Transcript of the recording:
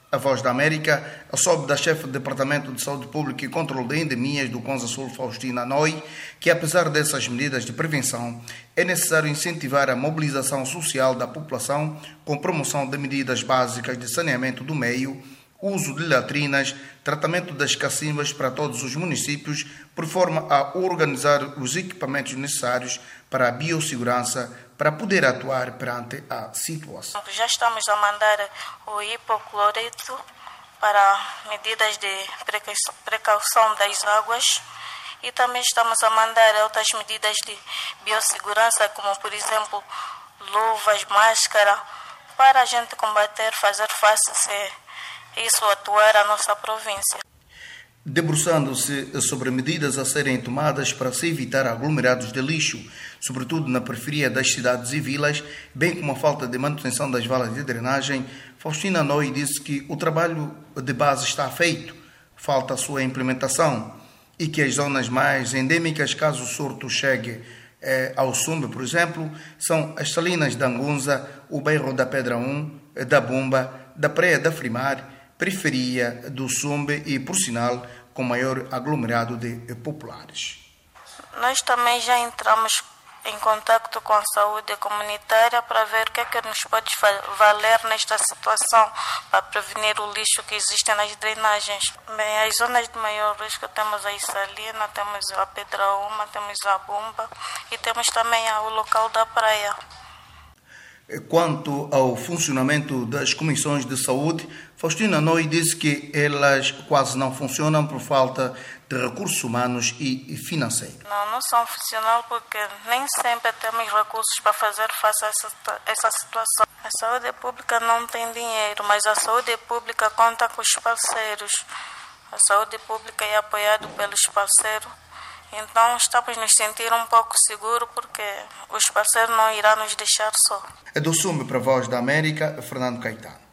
A Voz da América soube da chefe do Departamento de Saúde Pública e Controlo de Endemias do Konza Sul, Faustina Noi, que apesar dessas medidas de prevenção, é necessário incentivar a mobilização social da população com promoção de medidas básicas de saneamento do meio, uso de latrinas, tratamento das cacimbas para todos os municípios, por forma a organizar os equipamentos necessários para a biossegurança para poder atuar perante a situação. Já estamos a mandar o hipoclorito para medidas de precaução das águas e também estamos a mandar outras medidas de biossegurança, como por exemplo luvas, máscara, para a gente combater, fazer face se isso atuar a nossa província. Debruçando-se sobre medidas a serem tomadas para se evitar aglomerados de lixo, sobretudo na periferia das cidades e vilas, bem como a falta de manutenção das valas de drenagem, Faustina Noi disse que o trabalho de base está feito, falta a sua implementação e que as zonas mais endêmicas, caso o surto chegue ao Sumbe, por exemplo, são as Salinas da Angunza, o bairro da Pedra 1, da Bumba, da Praia da Frimar, periferia do Sumbe e, por sinal, com maior aglomerado de populares. Nós também já entramos em contato com a saúde comunitária para ver o que é que nos pode valer nesta situação para prevenir o lixo que existe nas drenagens. Bem, as zonas de maior risco temos a Salina, temos a Pedra Uma, temos a Bumba e temos também o local da praia. Quanto ao funcionamento das comissões de saúde, Faustina Noi disse que elas quase não funcionam por falta de recursos humanos e financeiros. Não são funcionais porque nem sempre temos recursos para fazer face a essa situação. A saúde pública não tem dinheiro, mas a saúde pública conta com os parceiros. A saúde pública é apoiada pelos parceiros. Então estamos nos sentir um pouco seguros porque os parceiros não irão nos deixar só. Do Sumbe para a Voz da América, Fernando Caetano.